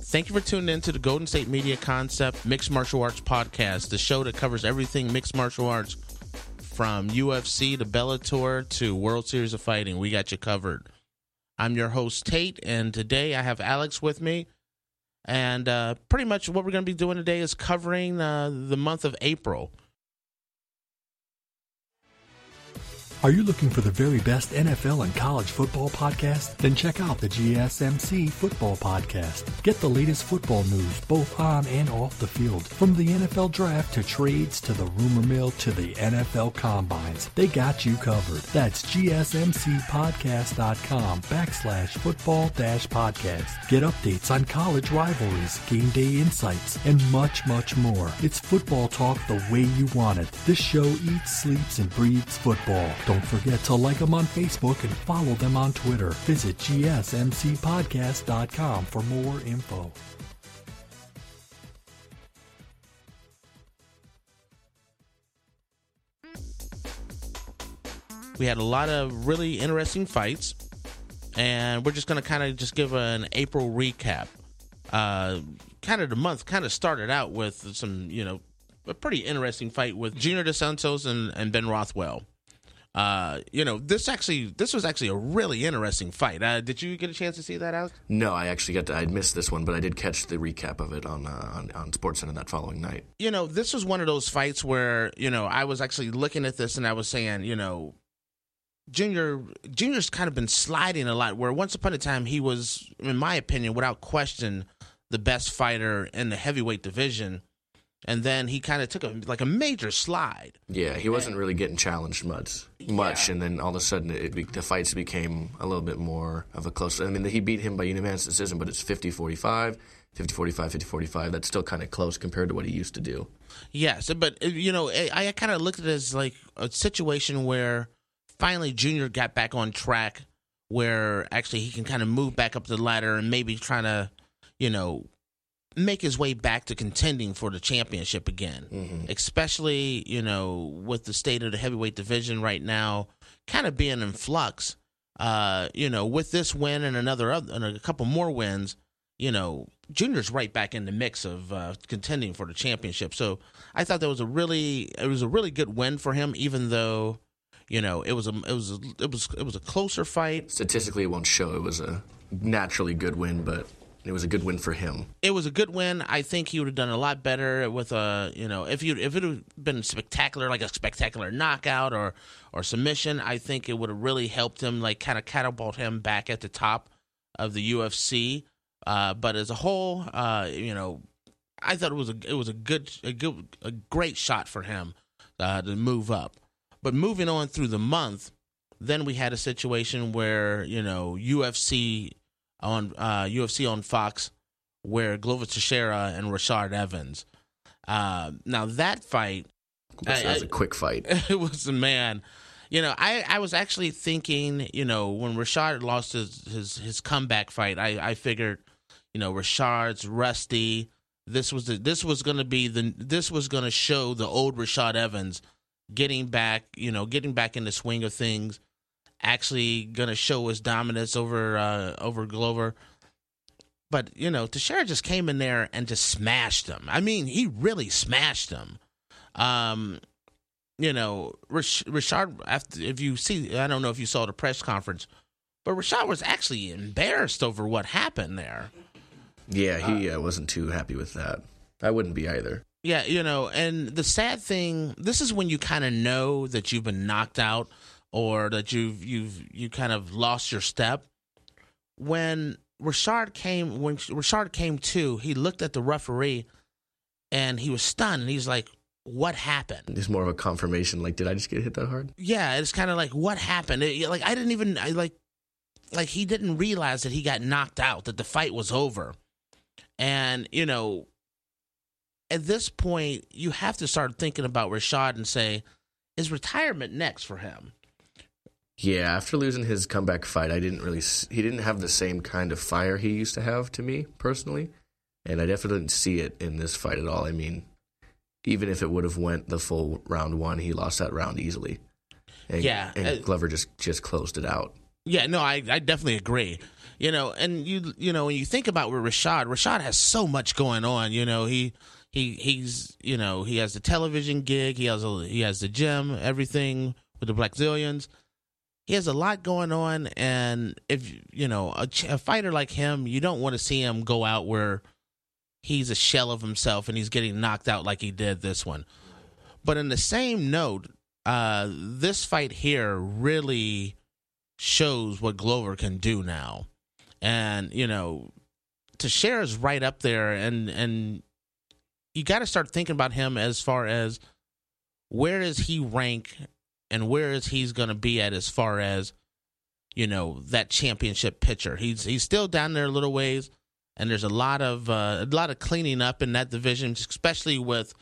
Thank you for tuning in to the Golden State Media Concept Mixed Martial Arts Podcast, the show that covers everything mixed martial arts from UFC to Bellator to World Series of Fighting. We got you covered. I'm your host, Tate, and today I have Alex with me. And pretty much what we're going to be doing today is covering the month of April. Are you looking for the very best NFL and college football podcast? Then check out the GSMC Football Podcast. Get the latest football news both on and off the field. From the NFL Draft to trades to the rumor mill to the NFL Combines, they got you covered. That's GSMCpodcast.com/football-podcast. Get updates on college rivalries, game day insights, and much, much more. It's football talk the way you want it. This show eats, sleeps, and breathes football. Don't forget to like them on Facebook and follow them on Twitter. Visit GSMCpodcast.com for more info. We had a lot of really interesting fights, and we're just going to kind of just give an April recap. Kind of the month kind of started out with some, a pretty interesting fight with Junior Dos Santos and Ben Rothwell. This was actually a really interesting fight. Did you get a chance to see that, Alex? No, I missed this one, but I did catch the recap of it on SportsCenter that following night. This was one of those fights where, I was actually looking at this and I was saying, Junior's kind of been sliding a lot, where once upon a time he was, in my opinion, without question, the best fighter in the heavyweight division. And then he kind of took a major slide. Yeah, he wasn't really getting challenged much. Yeah. And then all of a sudden the fights became a little bit more of a close. I mean, he beat him by unanimous decision, but it's 50-45, 50-45, 50-45. That's still kind of close compared to what he used to do. Yes, but, I kind of looked at it as like a situation where finally Junior got back on track, where actually he can kind of move back up the ladder and maybe trying to, make his way back to contending for the championship again. Mm-hmm. Especially, with the state of the heavyweight division right now kind of being in flux. With this win and a couple more wins, Junior's right back in the mix of contending for the championship. So I thought it was a really good win for him, even though it was a closer fight. Statistically, it won't show it was a naturally good win, but it was a good win for him. It was a good win. I think he would have done a lot better with if it had been spectacular, like a spectacular knockout or submission. I think it would have really helped him, like kind of catapult him back at the top of the UFC. But as a whole, I thought it was a great shot for him to move up. But moving on through the month, then we had a situation where UFC on Fox, where Glover Teixeira and Rashad Evans. Now that fight, that was a quick fight. It was I was actually thinking, when Rashad lost his comeback fight, I figured, Rashad's rusty. This was going to show the old Rashad Evans getting back in the swing of things. Actually going to show his dominance over Glover. But, Teixeira just came in there and just smashed him. I mean, he really smashed him. Rashad, I don't know if you saw the press conference, but Rashad was actually embarrassed over what happened there. Yeah, he wasn't too happy with that. I wouldn't be either. Yeah, and the sad thing, this is when you kind of know that you've been knocked out, or that you kind of lost your step. When Rashad came to, he looked at the referee and he was stunned, and he's like, "What happened?" It's more of a confirmation, like, did I just get hit that hard? Yeah, it's kind of like, what happened? He didn't realize that he got knocked out, that the fight was over. And, at this point, you have to start thinking about Rashad and say, is retirement next for him? Yeah, after losing his comeback fight, he didn't have the same kind of fire he used to have, to me personally, and I definitely didn't see it in this fight at all. I mean, even if it would have went the full round one, he lost that round easily. And Glover just closed it out. Yeah, no, I definitely agree. And when you think about with Rashad has so much going on. He's he has the television gig, he has the gym, everything with the Black Zillions. He has a lot going on, and if a fighter like him, you don't want to see him go out where he's a shell of himself and he's getting knocked out like he did this one. But in the same note, this fight here really shows what Glover can do now. And, Teixeira's right up there, and you got to start thinking about him as far as where does he rank and where is he's going to be at as far as, that championship picture. He's still down there a little ways, and there's a lot of cleaning up in that division, especially with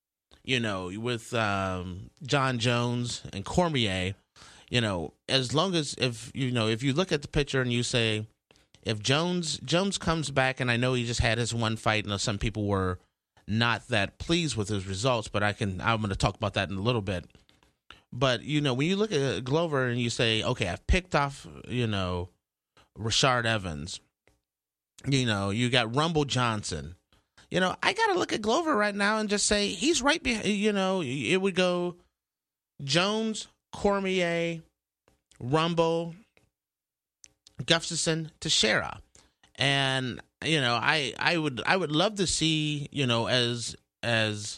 John Jones and Cormier. As long as if you look at the picture and you say, if Jones comes back, and I know he just had his one fight, and some people were not that pleased with his results, but I'm going to talk about that in a little bit. But when you look at Glover and you say, okay, I've picked off Rashard Evans, you got Rumble Johnson. I got to look at Glover right now and just say he's right behind. It would go Jones, Cormier, Rumble, Gustafsson, Teixeira, and I would love to see as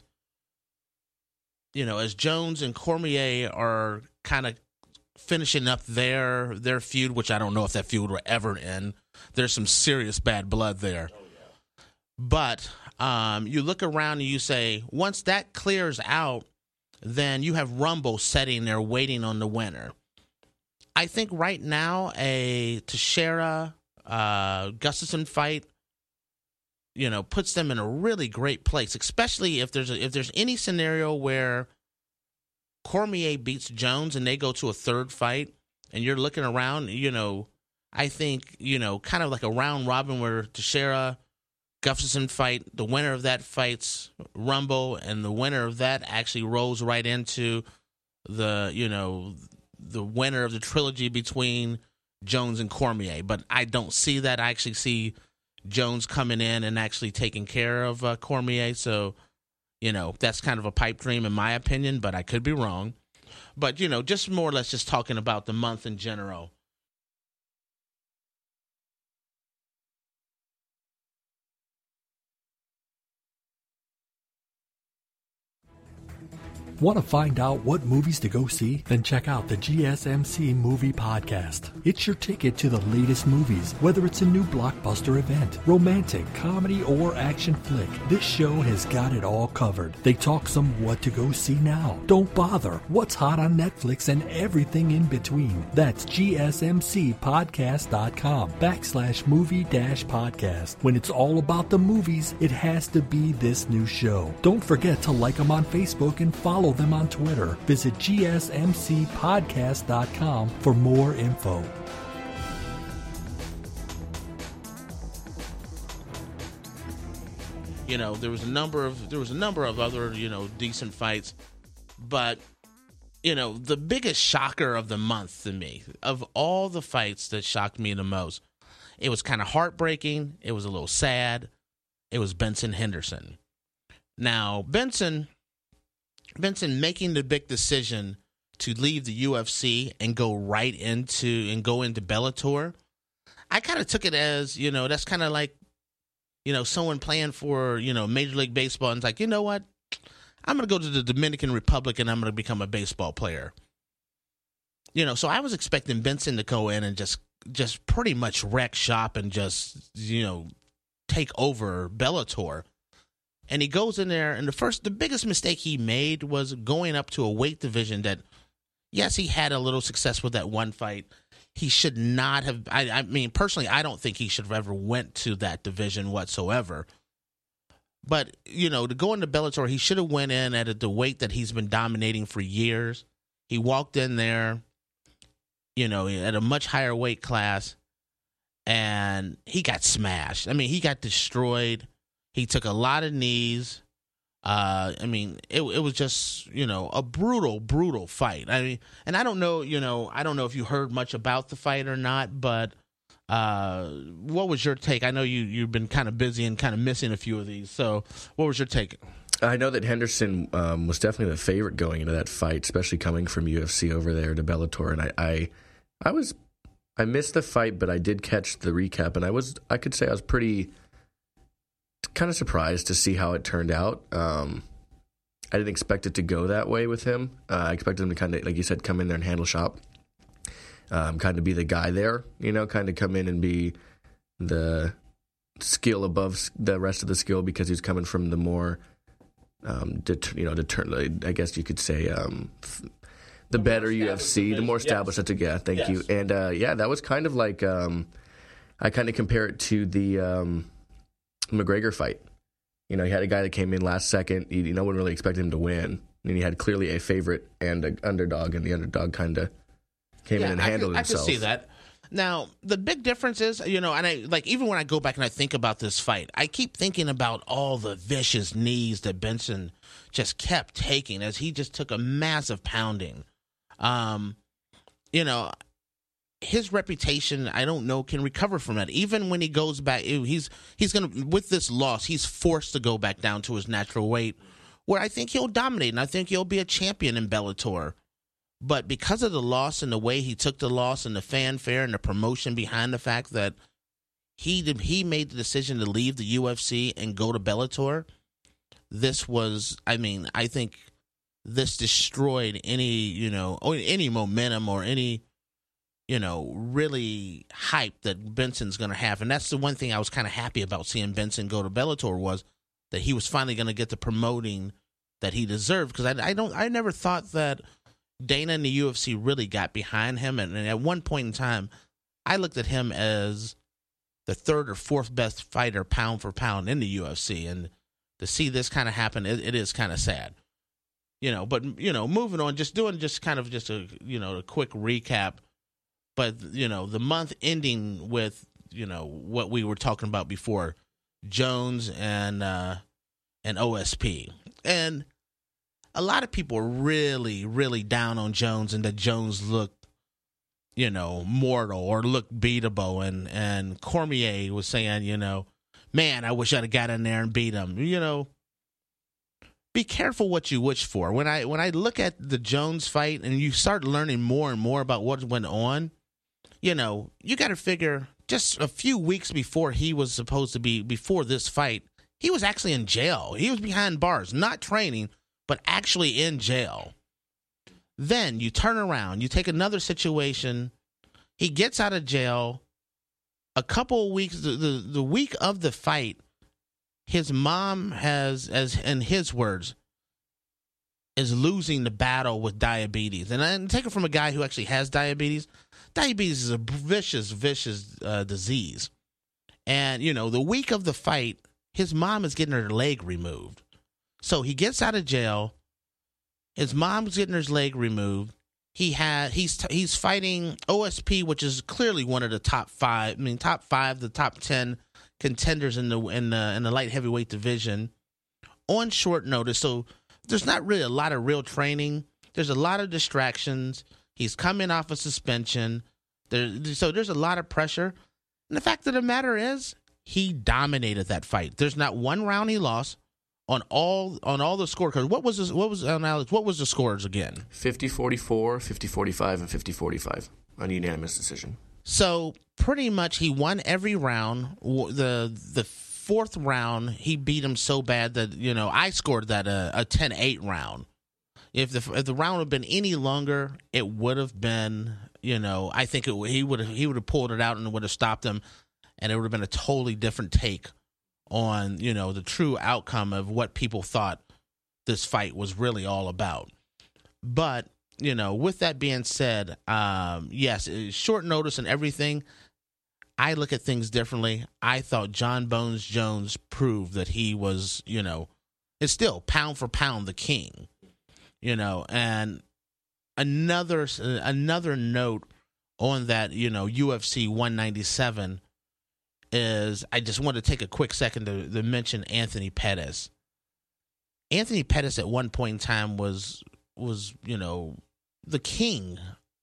Jones and Cormier are kind of finishing up their feud, which I don't know if that feud will ever end. There's some serious bad blood there. But you look around and you say, once that clears out, then you have Rumble sitting there waiting on the winner. I think right now a Teixeira Gustafsson fight, puts them in a really great place, especially if there's any scenario where Cormier beats Jones and they go to a third fight, and you're looking around, I think, kind of like a round robin where Teixeira Gustafsson fight, the winner of that fights Rumble, and the winner of that actually rolls right into the winner of the trilogy between Jones and Cormier. But I don't see that. I actually see Jones coming in and actually taking care of Cormier. So, that's kind of a pipe dream in my opinion, but I could be wrong. But, just more or less just talking about the month in general. Want to find out what movies to go see? Then check out the GSMC Movie Podcast. It's your ticket to the latest movies, whether it's a new blockbuster event, romantic, comedy, or action flick. This show has got it all covered. They talk some what to go see now, don't bother, what's hot on Netflix, and everything in between. That's gsmcpodcast.com/movie-podcast. When it's all about the movies, it has to be this new show. Don't forget to like them on Facebook and follow them on Twitter. Visit gsmcpodcast.com for more info. There was a number of other, decent fights, but the biggest shocker of the month to me, of all the fights that shocked me the most, it was kind of heartbreaking, it was a little sad, it was Benson Henderson. Now, Benson making the big decision to leave the UFC and go into Bellator, I kind of took it as, that's kind of like, someone playing for, Major League Baseball and it's like, you know what? I'm going to go to the Dominican Republic and I'm going to become a baseball player. So I was expecting Benson to go in and just pretty much wreck shop and just, take over Bellator. And he goes in there, and the biggest mistake he made was going up to a weight division that, yes, he had a little success with that one fight. He should not have. I mean, personally, I don't think he should have ever went to that division whatsoever. But, to go into Bellator, he should have went in at the weight that he's been dominating for years. He walked in there, at a much higher weight class, and he got smashed. I mean, he got destroyed. He took a lot of knees. I mean, it was just, a brutal fight. I mean, and I don't know if you heard much about the fight or not, but what was your take? I know you've been kind of busy and kind of missing a few of these. So what was your take? I know that Henderson was definitely the favorite going into that fight, especially coming from UFC over there to Bellator. And I missed the fight, but I did catch the recap, and I could say I was pretty kind of surprised to see how it turned out. I didn't expect it to go that way with him. I expected him to kind of, like you said, come in there and handle shop, kind of be the guy there, kind of come in and be the skill above the rest of the skill, because he's coming from the more, I guess you could say, the better UFC, the more established. Yes. Thank you. And that was kind of like, I kind of compare it to the McGregor fight. He had a guy that came in last second. No one really expected him to win, and he had clearly a favorite and an underdog, and the underdog kind of came in and handled himself. I can see that. Now, the big difference is, and I even when I go back and I think about this fight, I keep thinking about all the vicious knees that Benson just kept taking as he just took a massive pounding. His reputation, I don't know, can recover from that. Even when he goes back, he's going to, with this loss, he's forced to go back down to his natural weight, where I think he'll dominate, and I think he'll be a champion in Bellator. But because of the loss and the way he took the loss and the fanfare and the promotion behind the fact that he made the decision to leave the UFC and go to Bellator, I think this destroyed any momentum or any really hype that Benson's going to have. And that's the one thing I was kind of happy about seeing Benson go to Bellator, was that he was finally going to get the promoting that he deserved. Because I never thought that Dana and the UFC really got behind him. And at one point in time, I looked at him as the third or fourth best fighter pound for pound in the UFC. And to see this kind of happen, it is kind of sad. But moving on, doing a quick recap. But, the month ending with, what we were talking about before, Jones and OSP. And a lot of people are really, really down on Jones, and that Jones looked, mortal or looked beatable. And Cormier was saying, man, I wish I'd have got in there and beat him. Be careful what you wish for. When I look at the Jones fight and you start learning more and more about what went on, you got to figure just a few weeks before he was supposed to be, before this fight, he was actually in jail. He was behind bars, not training, but actually in jail. Then you turn around, you take another situation. He gets out of jail. A couple of weeks, the week of the fight, his mom has, as in his words, is losing the battle with diabetes. And I take it from a guy who actually has diabetes. Diabetes is a vicious disease. And, the week of the fight, his mom is getting her leg removed. So he gets out of jail. His mom's getting her leg removed. He's fighting OSP, which is clearly one of the top 10 contenders in the light heavyweight division, on short notice. So there's not really a lot of real training. There's a lot of distractions. He's coming off a suspension. So there's a lot of pressure. And the fact of the matter is, he dominated that fight. There's not one round he lost on all the scorecards. What was Alex? What was the scores again? 50-44, 50-45, and 50-45 on unanimous decision. So pretty much he won every round. The fourth round, he beat him so bad that I scored that a 10-8 round. If the round had been any longer, it would have been, I think he would have pulled it out and would have stopped him, and it would have been a totally different take on, the true outcome of what people thought this fight was really all about. But, with that being said, yes, short notice and everything, I look at things differently. I thought John Bones Jones proved that he was, is still pound for pound the king. And another note on that, UFC 197 is, I just want to take a quick second to mention Anthony Pettis. Anthony Pettis at one point in time was the king.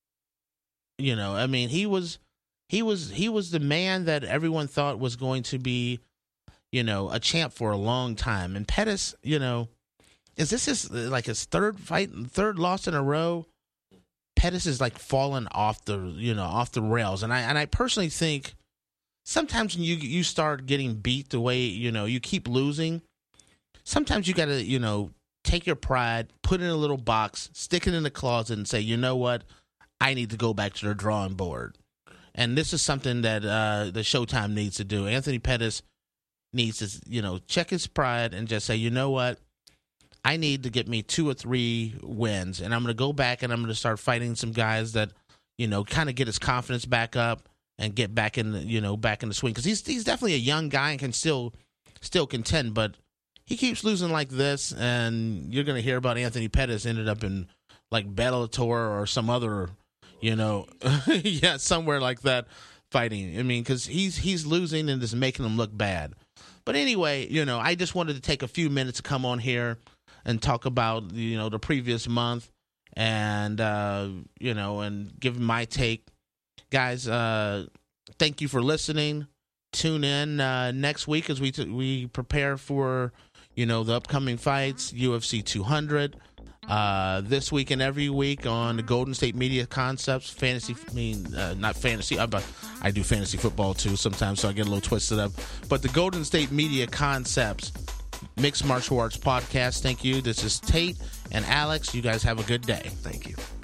I mean, he was the man that everyone thought was going to be, a champ for a long time. And Pettis, is this his third loss in a row? Pettis is like falling off the rails. And I personally think sometimes when you start getting beat the way, you keep losing, sometimes you got to, take your pride, put it in a little box, stick it in the closet and say, you know what? I need to go back to the drawing board. And this is something that the Showtime needs to do. Anthony Pettis needs to, check his pride and just say, you know what? I need to get me 2 or 3 wins. And I'm going to go back and I'm going to start fighting some guys that, kind of get his confidence back up and get back in the swing. Because he's definitely a young guy and can still contend. But he keeps losing like this, and you're going to hear about Anthony Pettis ended up in like Bellator or some other, somewhere like that fighting. I mean, because he's losing and just making him look bad. But anyway, I just wanted to take a few minutes to come on here and talk about, the previous month and, and give my take. Guys, thank you for listening. Tune in next week as we prepare for, the upcoming fights, UFC 200. This week and every week on the Golden State Media Concepts not fantasy. I do fantasy football too sometimes, so I get a little twisted up. But the Golden State Media Concepts Mixed Martial Arts Podcast. Thank you. This is Tate and Alex. You guys have a good day. Thank you.